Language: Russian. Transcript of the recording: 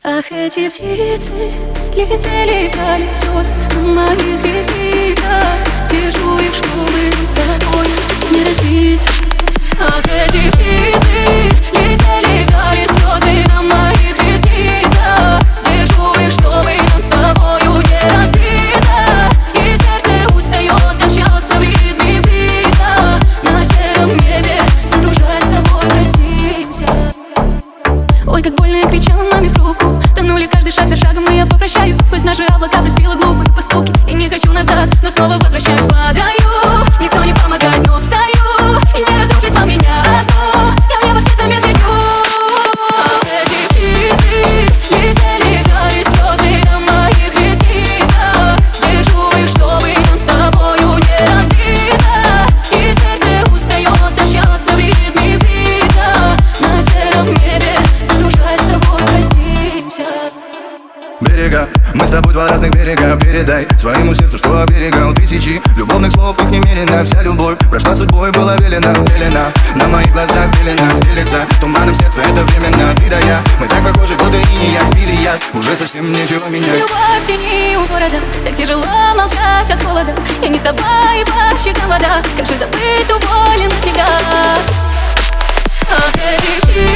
Ах, эти птицы летели вдали, слезы на моих ресницах. Стержу их, чтобы с тобой не разбиться. Ах, эти птицы летели вдали, слезы на моих ресницах. Стержу их, чтобы нам с тобою не разбиться. И сердце устает так часто в ритме биться. На сером небе, загружаясь с тобой, простимся. Ой, как больно я кричала маме в трубку. Тонули каждый шаг за шагом, и я попрощаюсь. Сквозь наши облака простила глупые поступки. И не хочу назад, но снова возвращаюсь. Падаю, никто не помогает, но встаю. И не разрушить вам меня одну. Я в небо птицами взлечу. Эти птицы летели вдали, слезы на моих ресницах. Держу их, чтобы нам с тобою не разбиться. И сердце устает так часто в ритме биться. На сером небе, загружаясь с тобой, простимся. Берега, мы с тобой два разных берега. Передай своему сердцу, что оберегал тысячи любовных слов, их немерено. Вся любовь прошла судьбой, была велена. На моих глазах пелена стелется туманом сердце, это временно. Ты да я, мы так похожи, будто и я пили яд. Уже совсем нечего менять. Любовь в тени у города, так тяжело молчать от холода. Я не с тобой, и по щекам вода. Как же забыть ту боль навсегда? Ах, эти птицы